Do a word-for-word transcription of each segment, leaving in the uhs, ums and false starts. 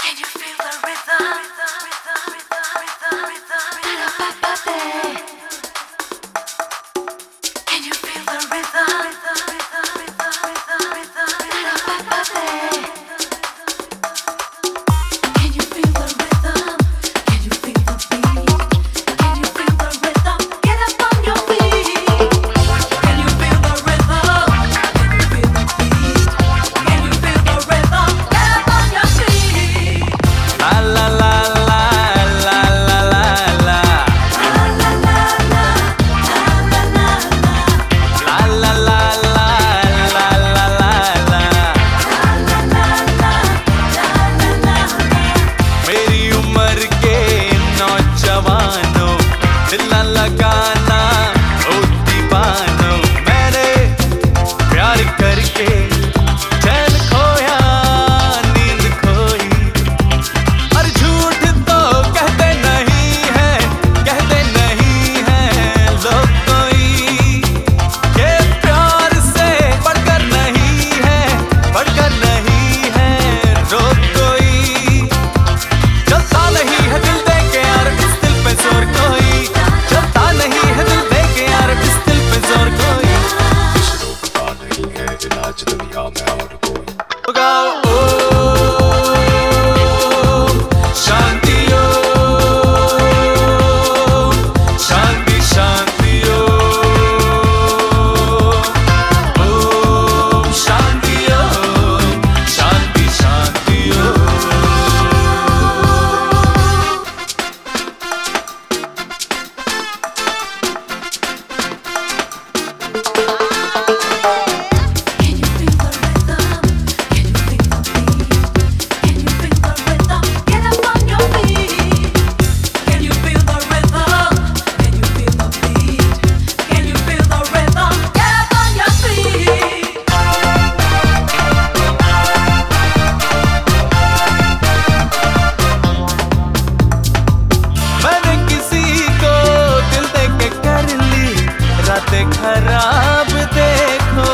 खराब देखो,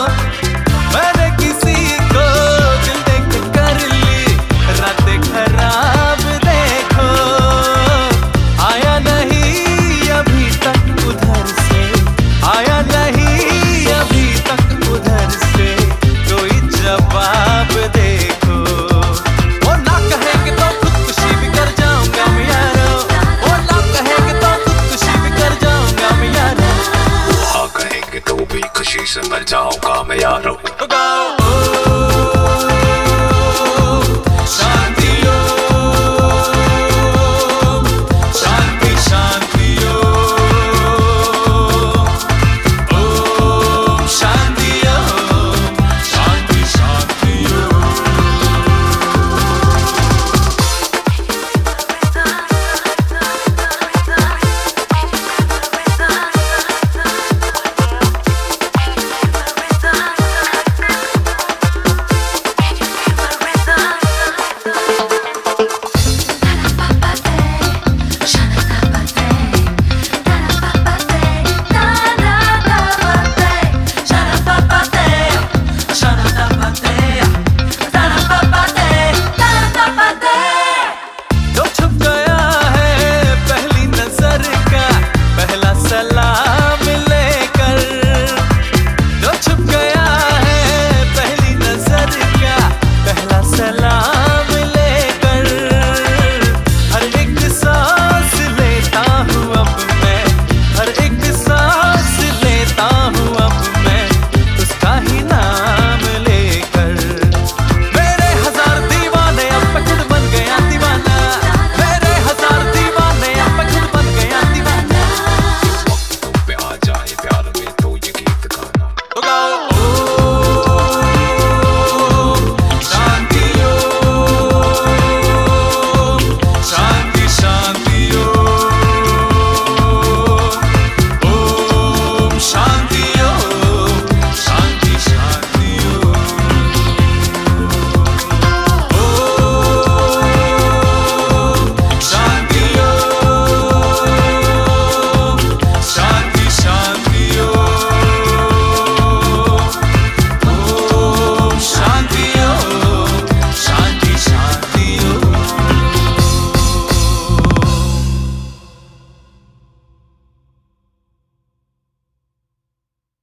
मैंने किसी को दिल देख कर ली रातें खराब देखो। आया नहीं अभी तक उधर से, आया नहीं अभी तक उधर से कोई जवाब देखो। वो ना कहेंगे तो खुदकुशी भी कर जाऊंगा मैं यारो, वो ना कहेंगे तो खुदकुशी भी कर जाऊंगा मैं यारो, हाँ कहेंगे तो भी खुशी से मर जाऊंगा मैं यारो। तो गाओ सलाम लेकर, जो छुप गया है पहली नजर का पहला सलाम